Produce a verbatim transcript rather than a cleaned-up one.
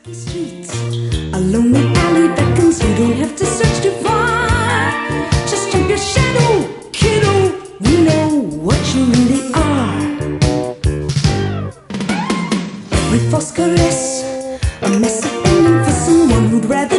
Streets, a lonely alley beckons. You don't have to search too far. Just jump your shadow, kiddo. We know what you really are. Every false caress, a mess of ending for someone who'd rather